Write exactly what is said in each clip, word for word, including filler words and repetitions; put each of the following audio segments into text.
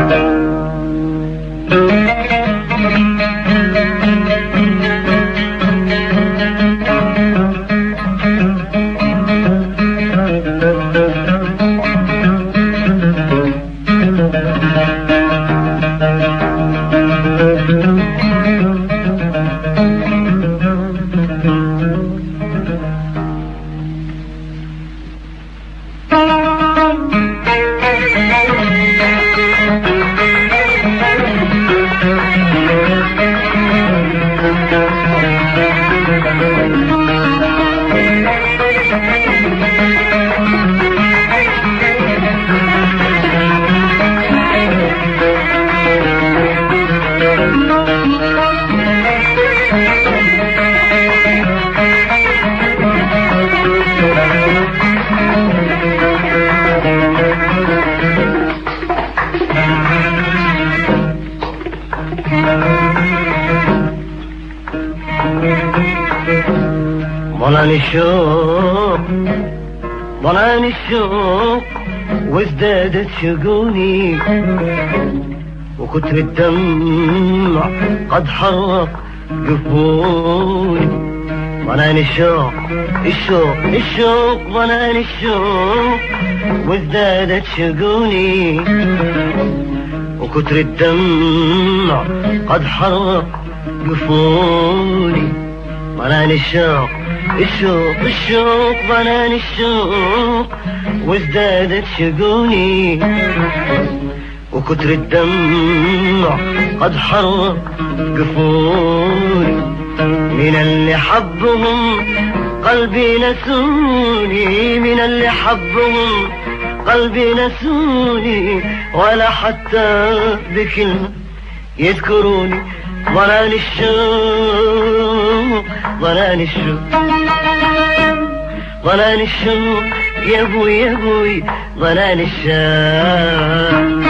ضناني الشوق ضناني الشوق وازدادت شجوني وكتر الدمع قد حرق جفوني. ضناني الشوق الشوق الشوق ضناني الشوق وازدادت شجوني وكتر الدمع قد حرق جفوني. ضناني الشوق الشوق الشوق ضناني الشوق وازدادت شجوني وكتر الدمع قد حرق جفوني. من اللي حبهم قلبي نسوني من اللي حبهم قلبي نسوني ولا حتى بكلمة يذكروني. ضناني الشوق ضناني الشوق ضناني الشوق يا ابوي يا ابوي ضناني الشوق.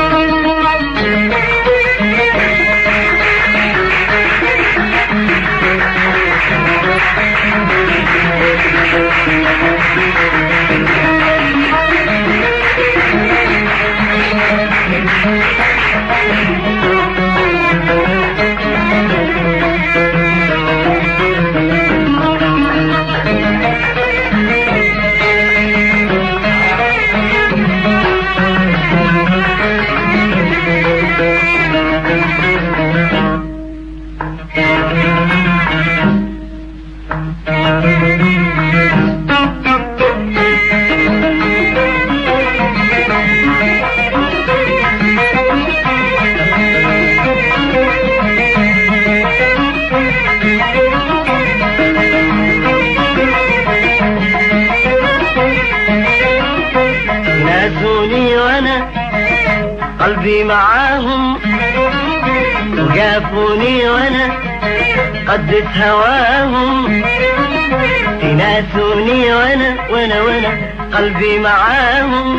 ناسوني وانا قلبي معاهم وقافوني وانا قدت هواهم. تناسوني وانا وانا وانا قلبي معاهم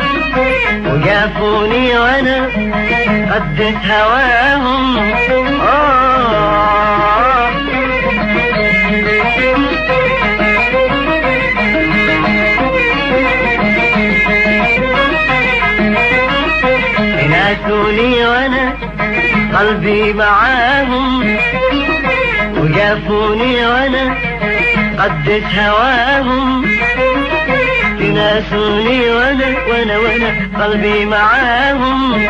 وقافوني وانا قدت هواهم. آه تناسوني وانا قلبي معاهم وقافوني وانا قدت هواهم. تناسوني وانا وانا وانا قلبي معاهم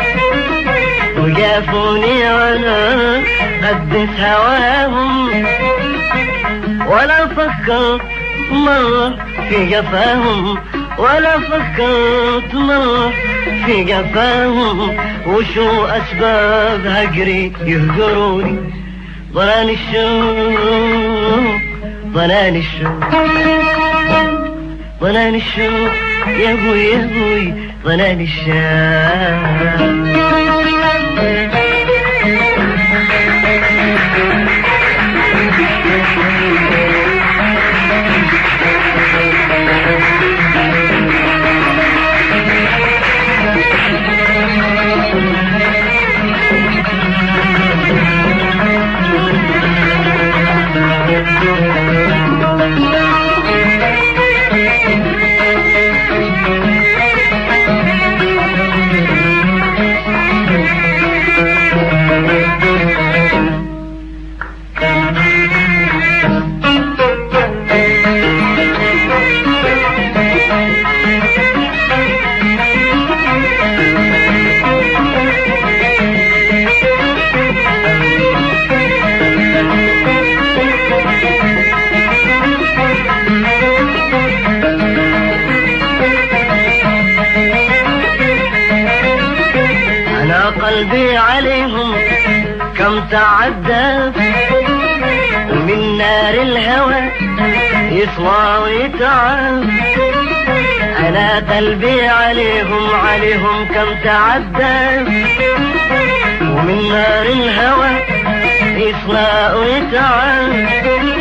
وقافوني وانا قدت هواهم. ولا فكرت مرة في قفاهم ولا فكرت مرة في قفاهم وشو أسباب هجري يهجروني. ضناني الشوق ضناني الشوق ضناني الشوق يا ابوي يا ابوي ضناني الشوق. أنا قلبي عليهم كم تعذب، ومن نار الهوى يصلى ويتعب. أنا قلبي عليهم عليهم كم تعذب، ومن نار الهوى يصلى ويتعب.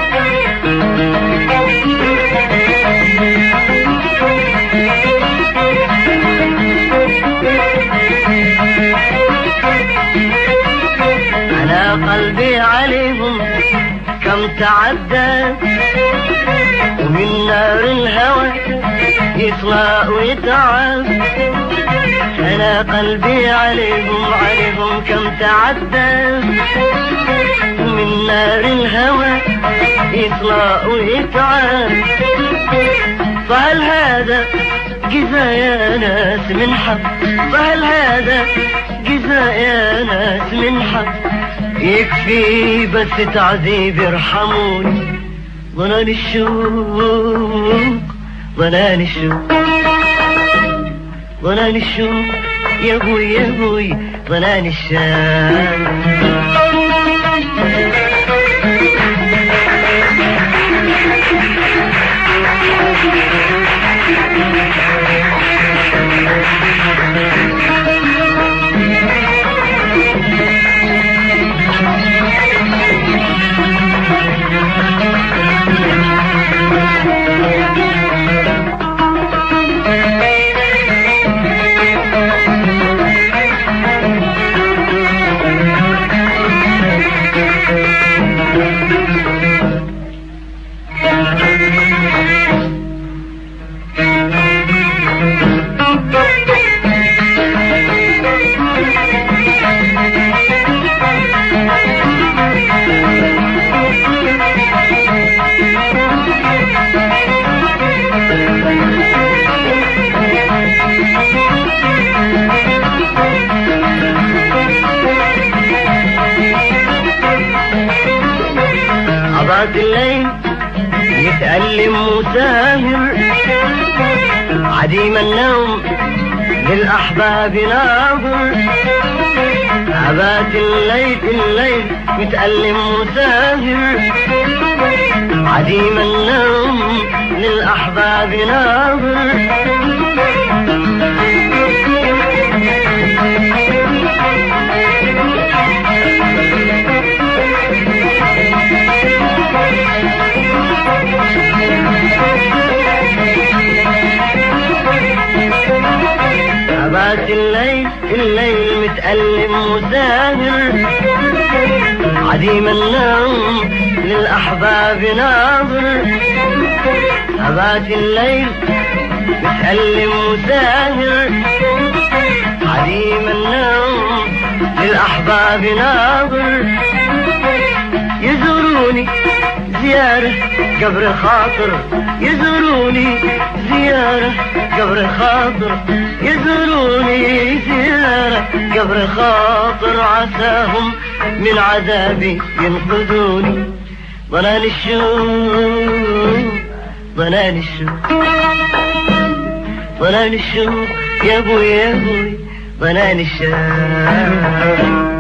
أنا قلبي عليهم كم تعذب، ومن نار الهوى يطلع ويتعب. أنا قلبي عليهم عليهم كم تعذب، ومن نار الهوى يطلع ويتعب. فهل هذا جزاء يا ناس من حب؟ فهل هذا جزاء يا ناس من حب؟ يكفي بس تعذيب ارحموني. ظنان الشوق ظنان الشوق ظنان الشوق يا ابوي يا ابوي ظنان الشوق. عباد الليل يتألم مساهر، عديم النوم للأحباب ناظر. عباد الليل الليل يتألم مساهر، عديم النوم للأحباب ناظر. عباد الليل الليل متألم مساهر، عديم النوم للأحباب ناظر. عباد الليل متألم مساهر، عديم النوم للأحباب ناظر. يزوروني زيارة قبر خاطر، يزوروني زيارة قبر خاطر، يزوروني زيارة قبر خاطر. عساهم من عذابي ينقذوني. ظنان الشوق ظنان الشوق ظنان الشوق يا ابوي يا ابوي ظنان الشوق.